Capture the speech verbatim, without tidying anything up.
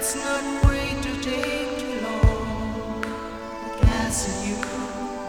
not going to take too long. The castle you